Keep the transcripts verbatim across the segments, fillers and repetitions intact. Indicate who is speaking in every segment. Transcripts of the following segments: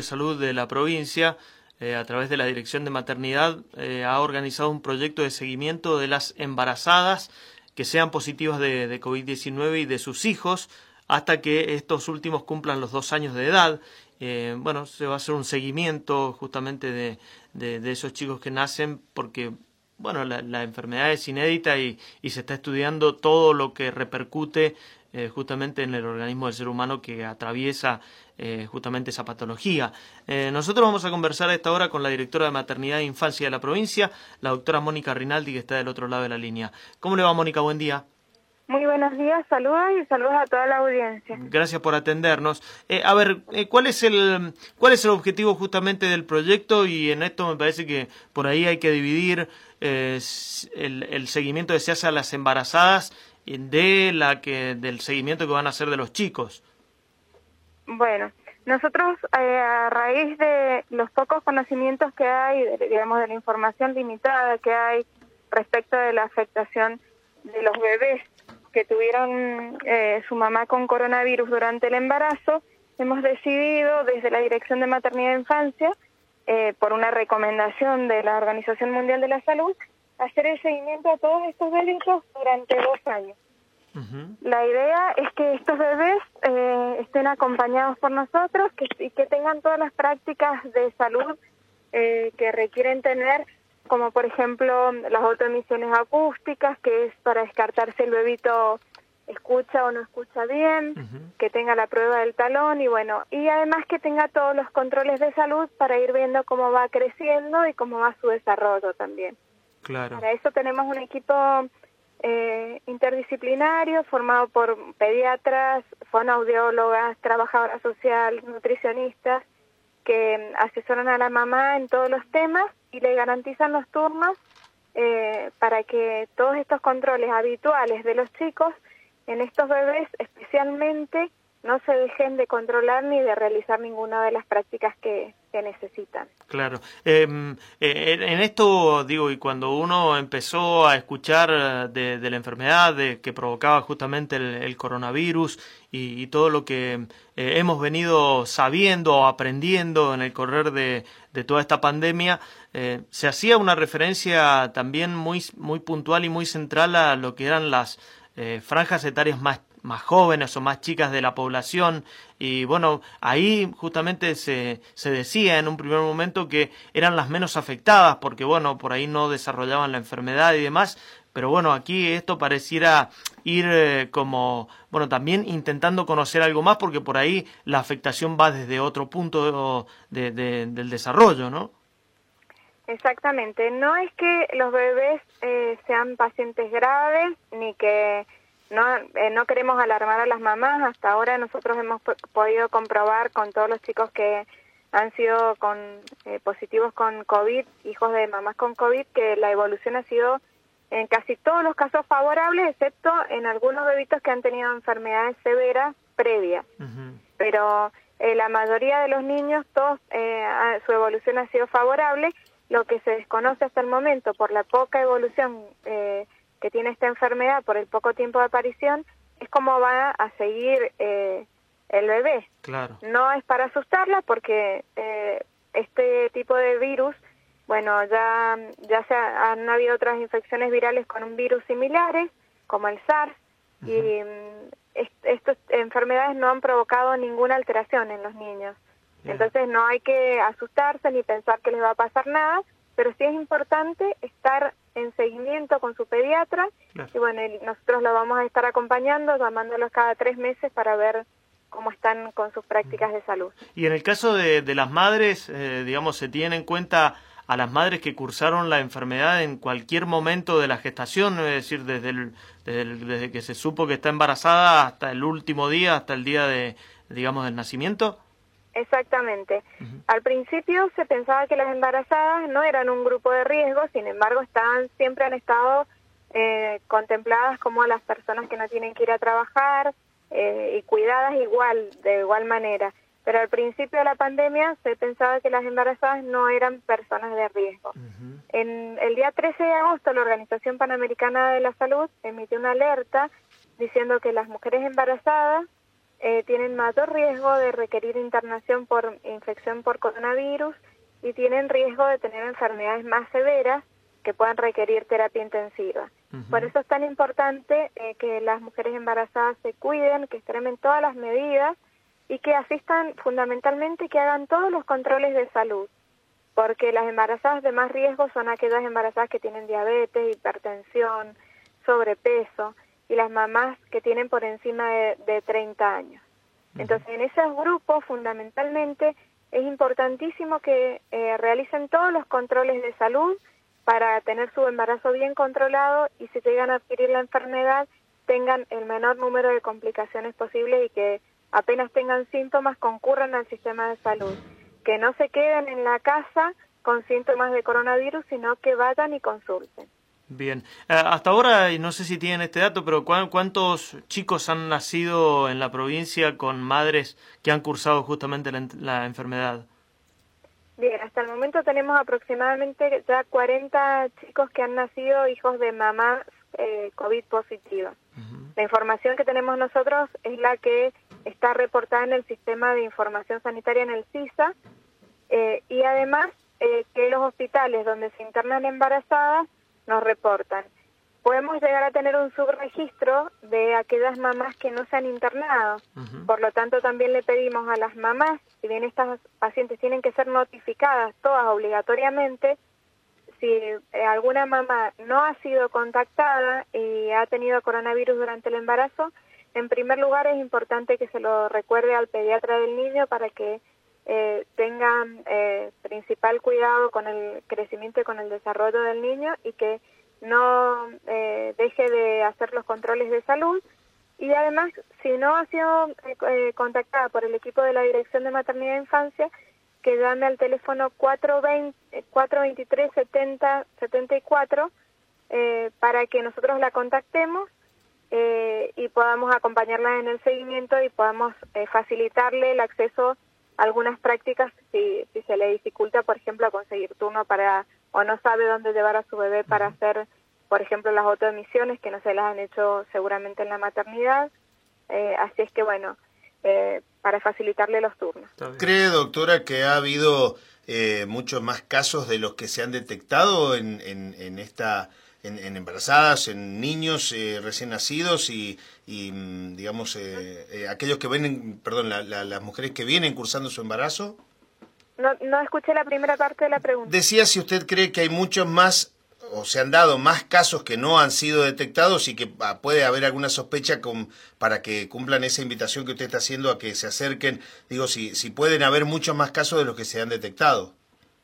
Speaker 1: de Salud de la provincia, eh, a través de la Dirección de Maternidad, eh, ha organizado un proyecto de seguimiento de las embarazadas que sean positivas de, de COVID diecinueve y de sus hijos hasta que estos últimos cumplan los dos años de edad. Eh, bueno, se va a hacer un seguimiento justamente de, de, de esos chicos que nacen porque, bueno, la, la enfermedad es inédita y, y se está estudiando todo lo que repercute eh, justamente en el organismo del ser humano que atraviesa eh, justamente esa patología. Eh, nosotros vamos a conversar a esta hora con la directora de Maternidad e Infancia de la provincia, la doctora Mónica Rinaldi, que está del otro lado de la línea. ¿Cómo le va, Mónica? Buen día.
Speaker 2: Muy buenos días, saludos y saludos a toda la audiencia.
Speaker 1: Gracias por atendernos. Eh, a ver, eh, ¿cuál es el cuál es el objetivo justamente del proyecto? Y en esto me parece que por ahí hay que dividir eh, el, el seguimiento que se hace a las embarazadas de la que del seguimiento que van a hacer de los chicos.
Speaker 2: Bueno, nosotros eh, a raíz de los pocos conocimientos que hay, de, digamos de la información limitada que hay respecto de la afectación de los bebés que tuvieron eh, su mamá con coronavirus durante el embarazo, hemos decidido desde la Dirección de Maternidad e Infancia, eh, por una recomendación de la Organización Mundial de la Salud, hacer el seguimiento a todos estos bebitos durante dos años. Uh-huh. La idea es que estos bebés eh, estén acompañados por nosotros que, y que tengan todas las prácticas de salud eh, que requieren tener, como por ejemplo las autoemisiones acústicas, que es para descartar si el bebito escucha o no escucha bien, uh-huh. que tenga la prueba del talón y bueno, y además que tenga todos los controles de salud para ir viendo cómo va creciendo y cómo va su desarrollo también.
Speaker 1: Claro.
Speaker 2: Para eso tenemos un equipo eh, interdisciplinario formado por pediatras, fonoaudiólogas, trabajadoras sociales, nutricionistas, que asesoran a la mamá en todos los temas y le garantizan los turnos eh, para que todos estos controles habituales de los chicos en estos bebés especialmente no se dejen de controlar ni de realizar ninguna de las prácticas que, que necesitan.
Speaker 1: Claro. Eh, eh, en esto, digo, y cuando uno empezó a escuchar de, de la enfermedad de, que provocaba justamente el, el coronavirus y, y todo lo que eh, hemos venido sabiendo o aprendiendo en el correr de, de toda esta pandemia, eh, se hacía una referencia también muy, muy puntual y muy central a lo que eran las eh, franjas etarias más más jóvenes o más chicas de la población y bueno, ahí justamente se, se decía en un primer momento que eran las menos afectadas porque bueno, por ahí no desarrollaban la enfermedad y demás, pero bueno, aquí esto pareciera ir eh, como, bueno, también intentando conocer algo más porque por ahí la afectación va desde otro punto de, de, del desarrollo, ¿no?
Speaker 2: Exactamente, no es que los bebés eh, sean pacientes graves ni que No, eh, no queremos alarmar a las mamás. Hasta ahora nosotros hemos p- podido comprobar con todos los chicos que han sido con eh, positivos con COVID, hijos de mamás con COVID, que la evolución ha sido en casi todos los casos favorable, excepto en algunos bebitos que han tenido enfermedades severas previas. Uh-huh. Pero eh, la mayoría de los niños, todos eh, a, su evolución ha sido favorable. Lo que se desconoce hasta el momento por la poca evolución eh, que tiene esta enfermedad por el poco tiempo de aparición, es cómo va a seguir eh, el bebé.
Speaker 1: Claro.
Speaker 2: No es para asustarla porque eh, este tipo de virus, bueno, ya ya se ha, han habido otras infecciones virales con un virus similares, como el SARS, uh-huh. y est estas enfermedades no han provocado ninguna alteración en los niños. Yeah. Entonces no hay que asustarse ni pensar que les va a pasar nada, pero sí es importante estar en seguimiento con su pediatra, claro. Y bueno, nosotros lo vamos a estar acompañando, llamándolos cada tres meses para ver cómo están con sus prácticas de salud.
Speaker 1: Y en el caso de, de las madres, eh, digamos, ¿se tiene en cuenta a las madres que cursaron la enfermedad en cualquier momento de la gestación? Es decir, desde, el, desde, el, desde que se supo que está embarazada hasta el último día, hasta el día de, digamos, del nacimiento.
Speaker 2: Exactamente. Uh-huh. Al principio se pensaba que las embarazadas no eran un grupo de riesgo, sin embargo estaban, siempre han estado eh, contempladas como las personas que no tienen que ir a trabajar eh, y cuidadas igual, de igual manera. Pero al principio de la pandemia se pensaba que las embarazadas no eran personas de riesgo. Uh-huh. En el día trece de agosto la Organización Panamericana de la Salud emitió una alerta diciendo que las mujeres embarazadas eh, tienen mayor riesgo de requerir internación por infección por coronavirus y tienen riesgo de tener enfermedades más severas que puedan requerir terapia intensiva. Uh-huh. Por eso es tan importante eh, que las mujeres embarazadas se cuiden, que extremen todas las medidas y que asistan fundamentalmente, que hagan todos los controles de salud, porque las embarazadas de más riesgo son aquellas embarazadas que tienen diabetes, hipertensión, sobrepeso, y las mamás que tienen por encima de, de treinta años. Entonces, en esos grupos, fundamentalmente, es importantísimo que eh, realicen todos los controles de salud para tener su embarazo bien controlado y si llegan a adquirir la enfermedad, tengan el menor número de complicaciones posibles y que apenas tengan síntomas, concurran al sistema de salud. Que no se queden en la casa con síntomas de coronavirus, sino que vayan y consulten.
Speaker 1: Bien. Uh, hasta ahora, y no sé si tienen este dato, pero ¿cu ¿cuántos chicos han nacido en la provincia con madres que han cursado justamente la, la enfermedad?
Speaker 2: Bien, hasta el momento tenemos aproximadamente ya cuarenta chicos que han nacido hijos de mamás eh, COVID positivas. Uh-huh. La información que tenemos nosotros es la que está reportada en el Sistema de Información Sanitaria, en el SISA, eh, y además eh, que los hospitales donde se internan embarazadas nos reportan. Podemos llegar a tener un subregistro de aquellas mamás que no se han internado. Uh-huh. Por lo tanto, también le pedimos a las mamás, si bien estas pacientes tienen que ser notificadas todas obligatoriamente, si eh, alguna mamá no ha sido contactada y ha tenido coronavirus durante el embarazo, en primer lugar es importante que se lo recuerde al pediatra del niño para que eh, tengan eh, principal cuidado con el crecimiento y con el desarrollo del niño y que no eh, deje de hacer los controles de salud. Y además, si no ha sido eh, contactada por el equipo de la Dirección de Maternidad e Infancia, que llame al teléfono cuatro veintitrés setenta setenta y cuatro eh, para que nosotros la contactemos eh, y podamos acompañarla en el seguimiento y podamos eh, facilitarle el acceso a algunas prácticas si, si se le dificulta, por ejemplo, a conseguir turno para o no sabe dónde llevar a su bebé para hacer, por ejemplo, las autoemisiones que no se las han hecho seguramente en la maternidad. Eh, así es que, bueno, eh, para facilitarle los turnos.
Speaker 3: ¿Cree, doctora, que ha habido eh, muchos más casos de los que se han detectado en, en, en esta en, en embarazadas, en niños eh, recién nacidos y, y digamos, eh, eh, aquellos que vienen, perdón, la, la, las mujeres que vienen cursando su embarazo?
Speaker 2: No, no escuché la primera parte de la pregunta.
Speaker 3: Decía si usted cree que hay muchos más, o se han dado más casos que no han sido detectados y que ah, puede haber alguna sospecha con, para que cumplan esa invitación que usted está haciendo a que se acerquen. Digo, si, si pueden haber muchos más casos de los que se han detectado.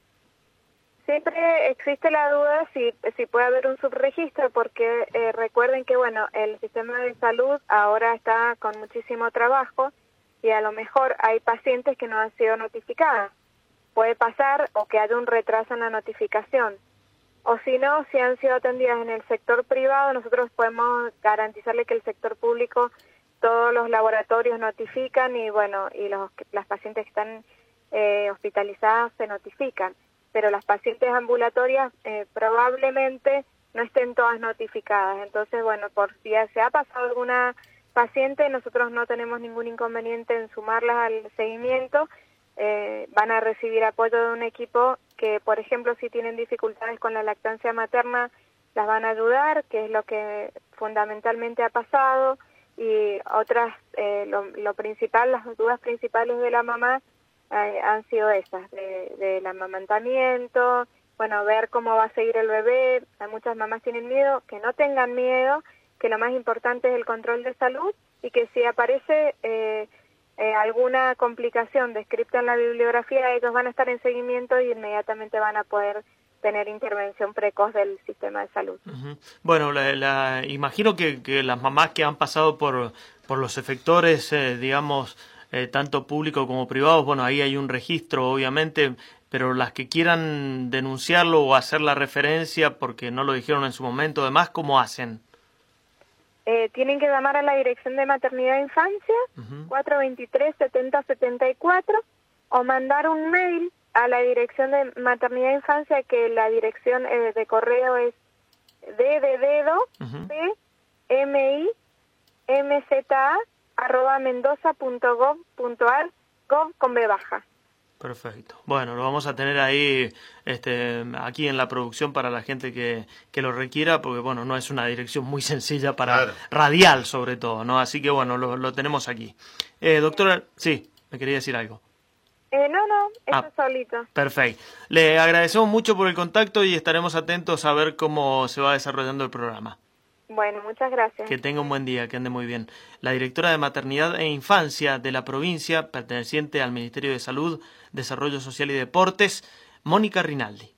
Speaker 2: Siempre existe la duda si, si puede haber un subregistro, porque eh, recuerden que, bueno, el sistema de salud ahora está con muchísimo trabajo y a lo mejor hay pacientes que no han sido notificadas. Puede pasar o que haya un retraso en la notificación. O si no, si han sido atendidas en el sector privado, nosotros podemos garantizarle que el sector público, todos los laboratorios notifican y, bueno, y los, las pacientes que están eh, hospitalizadas se notifican. Pero las pacientes ambulatorias eh, probablemente no estén todas notificadas. Entonces, bueno, por si se ha pasado alguna paciente, nosotros no tenemos ningún inconveniente en sumarlas al seguimiento. Eh, van a recibir apoyo de un equipo que, por ejemplo, si tienen dificultades con la lactancia materna, las van a ayudar, que es lo que fundamentalmente ha pasado. Y otras, eh, lo, lo principal, las dudas principales de la mamá eh, han sido esas, de, del amamantamiento, bueno, ver cómo va a seguir el bebé. Muchas mamás tienen miedo, que no tengan miedo, que lo más importante es el control de salud y que si aparece eh, eh, alguna complicación descrita en la bibliografía, ellos van a estar en seguimiento y inmediatamente van a poder tener intervención precoz del sistema de salud.
Speaker 1: Uh-huh. Bueno, la, la, imagino que, que las mamás que han pasado por, por los efectores, eh, digamos, eh, tanto públicos como privados, bueno, ahí hay un registro, obviamente, pero las que quieran denunciarlo o hacer la referencia porque no lo dijeron en su momento, además, ¿cómo hacen?
Speaker 2: Eh, tienen que llamar a la Dirección de Maternidad e Infancia, uh-huh. cuatro veintitrés setenta setenta y cuatro, o mandar un mail a la Dirección de Maternidad e Infancia, que la dirección eh, de correo es d de dedo, uh-huh. p m i m z a arroba mendoza punto gov punto ar, gov con B baja.
Speaker 1: Perfecto. Bueno, lo vamos a tener ahí este, aquí en la producción para la gente que, que lo requiera, porque bueno, no es una dirección muy sencilla para
Speaker 3: Claro.
Speaker 1: radial sobre todo, ¿no? Así que bueno, lo, lo tenemos aquí. Eh, doctora, sí, me quería decir algo.
Speaker 2: Eh, no, no, eso
Speaker 1: Ah.
Speaker 2: solito.
Speaker 1: Perfecto. Le agradecemos mucho por el contacto y estaremos atentos a ver cómo se va desarrollando el programa.
Speaker 2: Bueno, muchas gracias.
Speaker 1: Que tenga un buen día, que ande muy bien. La directora de Maternidad e Infancia de la provincia, perteneciente al Ministerio de Salud, Desarrollo Social y Deportes, Mónica Rinaldi.